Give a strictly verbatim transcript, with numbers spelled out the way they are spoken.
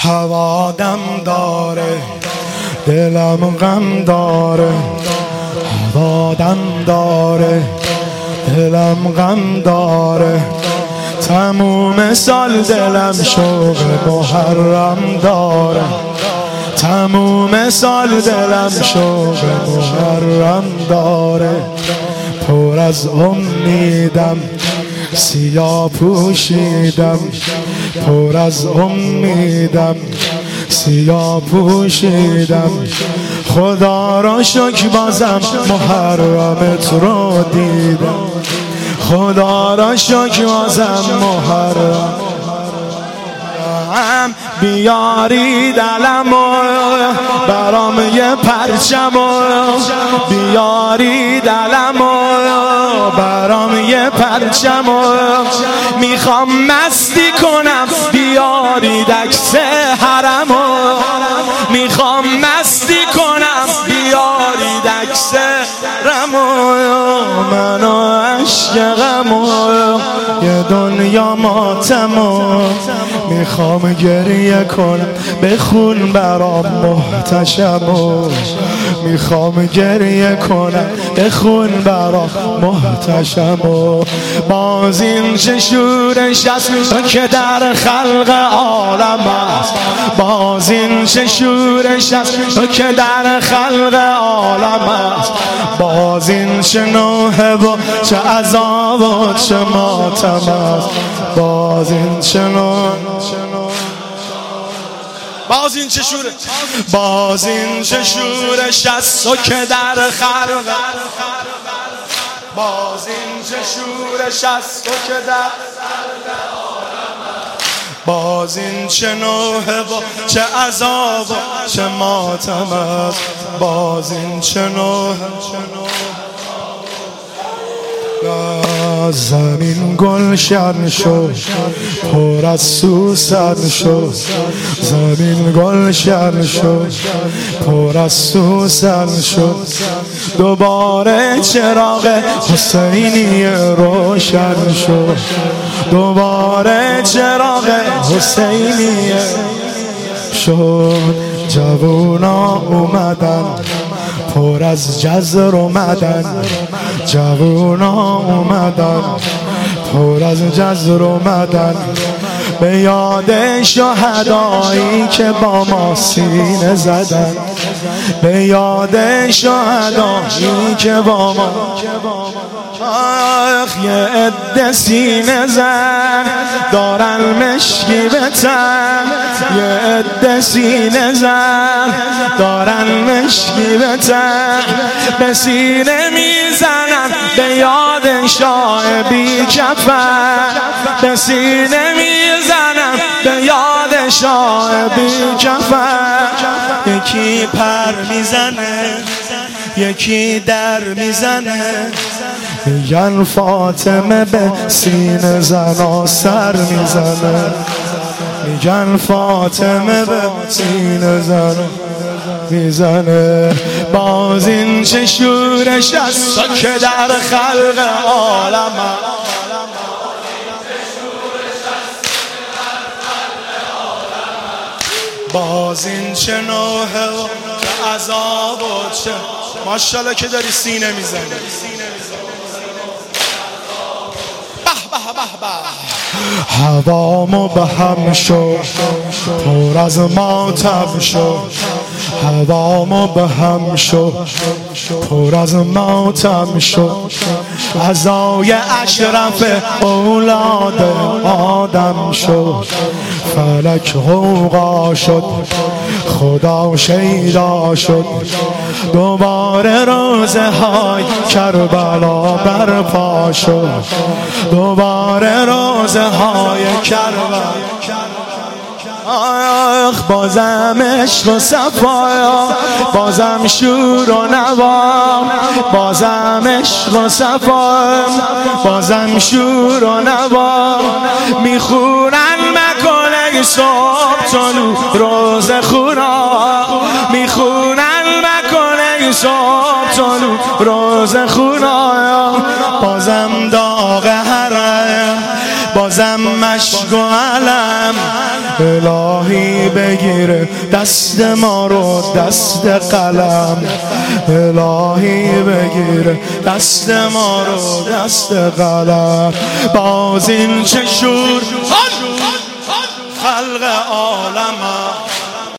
هوادم داره، دلم غم داره. هوادم داره، دلم غم داره. تموم سال دلم شوق محرم داره. تموم سال دلم شوق محرم داره. پر از امیدم سیاه پوشیدم، پر از امیدم سیاه پوشیدم. خدا را شکر بازم محرمت رو دیدم. خدا را شکر بازم محرم بیاری دلمو برام یه پرچمو، بیاری دلمو برام یه پرچمو. میخوام مستی کنم بیاری عکس حرمو. میخوام مستی کنم بیاری عکس حرمو. منو عشق غمو یه دنیا ماتمو. میخوام گریه کنم بخون برام محتشمو. میخوام گریه کنم بخون برام محتشمو. باز این چه شورش است که در خلق عالم است. باز این چه شورش است که در خلق عالم است. باز این چه نوحه و چه عذاب و چه ماتم است. باز این چه نوحه باز این چه شوره باز این چه شورش است که در خلق. باز این چه شورش است که در باز این چه نوحه و چه عذاب و چه ماتم است. باز این چه نوحه زمین گلشن شد پر از سوسن شد. زمین گلشن شد پر از سوسن شد. دوباره چراغ حسینی روشن شد. دوباره چراغ حسینی شد. جوونا اومدن پر از جزر اومدن. جوونا اومدن پر از جزر اومدن. به یاد شهدایی که با ما سینه زدن. به یاد شهدایی که با ما آخ یه عده سینه زن دارن مشکی به تن. یه عده سینه زن دارن مشکی به تن. به سینه میزنن به یاد شاه بی کفن. به سینه میزنن به یاد شاه بی کفن. یکی پر میزنه یکی در میزنه. میگن فاطمه به سینه زنا سر میزنه. میگن فاطمه به سینه زنا میزنه. باز این چه شورش است که در خلق عالم. باز این چه نوحه و چه عذاب و چه ماشاءالله که داری سینه میزنی. به به به به هوامو به هم شد پر از ماتم شد. هوامو به هم شد پر از ماتم شد. عزای اشرف اولاد آدم شد. فلک غوغا شد خدا شیدا شد. دوباره روزه های کربلا برپا شد. دوباره روزه های کربلا. آخ بازم عشق و صفا بازم شور و نوا. بازم عشق و صفا بازم شور و نوا. میخونن مکانه صبح طلوع روز خونا. میخونن مکانه صبح طلوع روز خونا. بازم داغ حرم بازم مشک و علم. الهی بگیر دست ما رو دست قلم، الهی بگیر دست ما رو دست قلم. باز این چه شور خلق عالم